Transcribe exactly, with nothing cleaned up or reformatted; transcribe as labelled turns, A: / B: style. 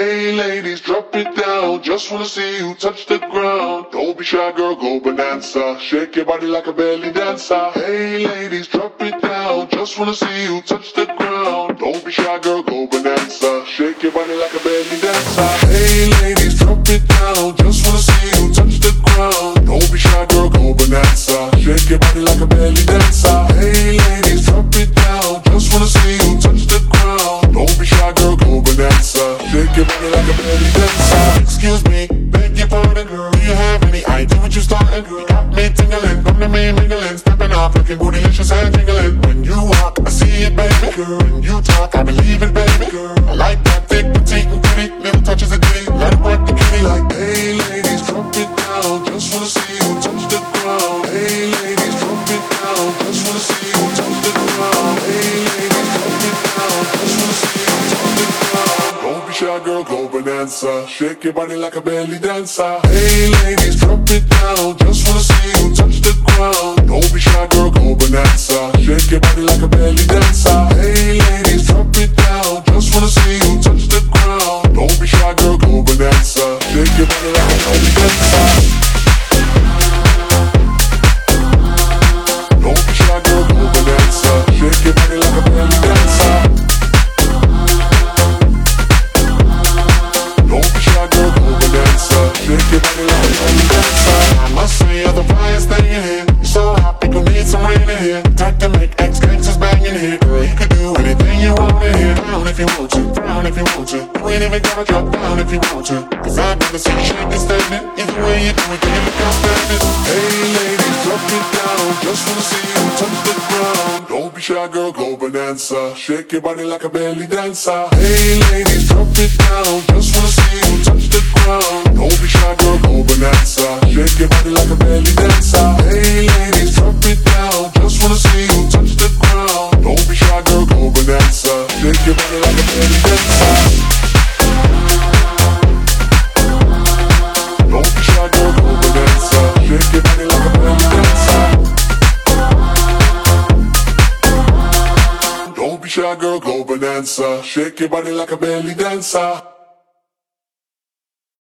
A: Hey ladies, drop it down. Just wanna see you touch the ground. Don't be shy, girl, go bonanza. Shake your body like a belly dancer. Hey ladies, drop it down. Just wanna see you touch the ground. Don't be shy, girl, go bonanza. Shake your body like a belly dancer. Hey ladies, drop it down. Just wanna see you touch the ground. Don't be shy, girl, go bonanza. Shake your body like a belly dancer. Hey ladies, drop it down. Just wanna see you touch the ground. Don't be shy, girl, go bonanza. Shake your body like a belly dancer.
B: Excuse me, beg your pardon, girl. Do you have any idea what you starting, girl? Got me tingling, come to me mingling, stepping off, looking bootylicious and jingling. When you walk, I see it, baby, girl. When you talk, I believe it, baby, girl. I like that thick, petite, and pretty, little touches of D. Let it work the kitty like,
A: hey ladies, drop it down. Just wanna see you touch the ground. Hey ladies, drop it down. Just wanna see you touch the ground. Hey ladies, drop it down. Just wanna see you touch the ground. Don't be shy, girl, go bonanza. Shake your body like a belly dancer. Hey ladies, drop it down. Just wanna see you touch the ground. Don't be shy, girl, go bonanza. Shake your body like a belly dancer. Hey ladies, drop it down. Just wanna see you touch the ground. Don't be shy, girl, go bonanza. Shake your body like a belly dancer. Don't be shy, girl, go bonanza. Shake your body like a belly dancer. Don't be shy, girl, go bonanza. Shake your body like a belly dancer.
B: I must say you're the brightest thing in here. You're so hot, people need some rain in here. Type to make ex-gangsters bang in here. Girl, you can do anything you want in here. Down if you want to, down if you want to. You ain't even gotta drop down if you want to. Cause I'd rather see you shaking standing. Either way you do it, then you look outstanding.
A: Hey ladies, drop it down. Just wanna see you touch the ground. Don't be shy, girl, go bonanza. Shake your body like a belly dancer. Hey ladies, drop it down. Just wanna see you touch the ground. Don't be shy, girl, go bonanza. Shake your body like a belly dancer. Hey ladies, drop it down. Just wanna see you touch the ground. Don't be shy, girl, go bonanza. Shake your body like a belly dancer. Don't be shy, girl, go bonanza. Shake your body like a belly dancer. Don't be shy, girl, go bonanza. Shake your body like a belly dancer.